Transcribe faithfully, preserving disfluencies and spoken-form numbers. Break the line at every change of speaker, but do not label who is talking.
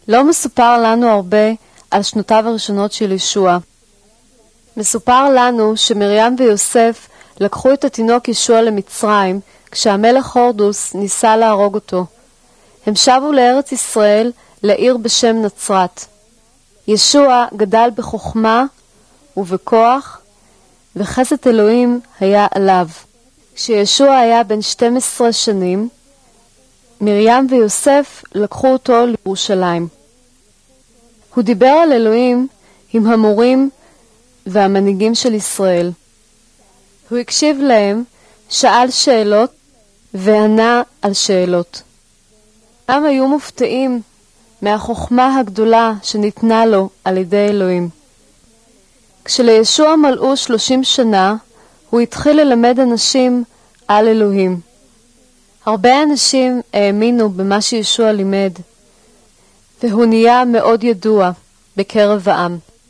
לא מסופר לנו הרבה על שנותיו הראשונות של ישוע. מסופר לנו שמרים ויוסף לקחו את התינוק ישוע למצרים כשהמלך הורדוס ניסה להרוג אותו. הם שבו לארץ ישראל, לעיר בשם נצרת. ישוע גדל בחוכמה ובכוח, וחסד אלוהים היה עליו. כשישוע היה בן שתים עשרה שנים, מרים ויוסף לקחו אותו לירושלים. הוא דיבר על אלוהים עם המורים והמנהיגים של ישראל. הוא הקשיב להם, שאל שאלות וענה על שאלות. הם היו מופתעים מהחוכמה הגדולה שניתנה לו על ידי אלוהים. כשלישוע מלאו שלושים שנה, הוא התחיל ללמד אנשים על אלוהים. הרבה אנשים האמינו במה שישוע לימד, והוא נהיה מאוד ידוע בקרב העם.